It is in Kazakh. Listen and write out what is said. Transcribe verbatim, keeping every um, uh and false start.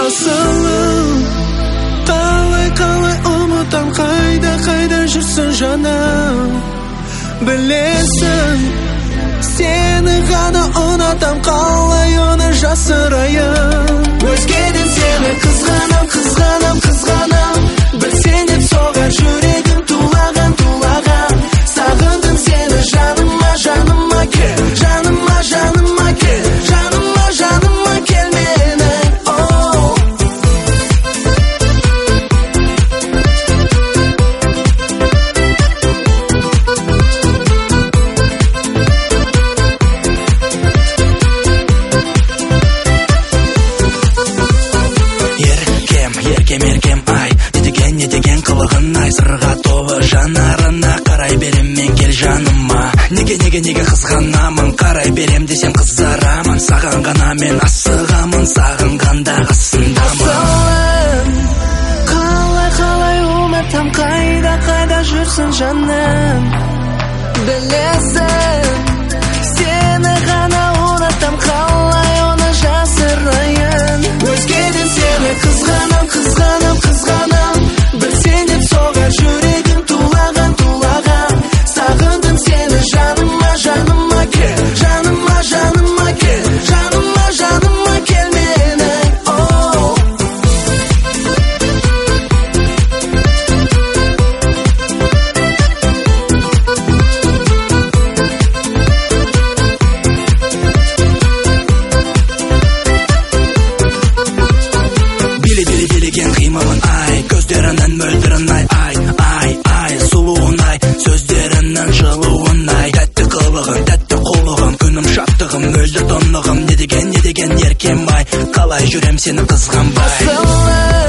асылым, қалай қалай ұмытам, қайда қайда жүрсің жаным. Білесің, сені ғана ұнатам, қалай оны жасырайын. Өзгеден сені қызғанам, қызғанам, қызғанам, білсең деп соғар жүрегім тулаған, тулаған. Сағындым сені жаныма, жаныма кел, жаныма, жаныма кел, жаныма, жаныма кел менің. Оу еркем, еркем, еркем, ай, не деген, не деген қылығын, ай, сырға толы жанарына қарай берем мен, кел жаныма. Неге, неге, неге қызғанамын, қарай берем десем қызарамын. Саған ғана мен асығамын, сағынғанда қасындамын. Асылым, қалай қалай ұмытам, қайда қайда жүрсің жаным. Білесің, сені ғана ұнатам, қалай оны жасырайын. Өзгеден сені қызғанам, қызғанам, қызғанам, білсең деп соғар жүрегім тулаған, тулаған. Сағындым сені жаныма, жаныма кел, жаныма, жаныма кел, жаныма, жаныма кел менің. Оу Били, били, билеген қимылын, ай, көздерінің мөлдірін, ай, ай, ай, ай, сұлуын, ай, сөздерінің жылуын, ай, тәтті қылығын, тәтті қулығын, күнім шаттығым, мөлдір тонығым, не деген, не деген еркем, ай, қалай жүрем сені қызғанбай. Асылым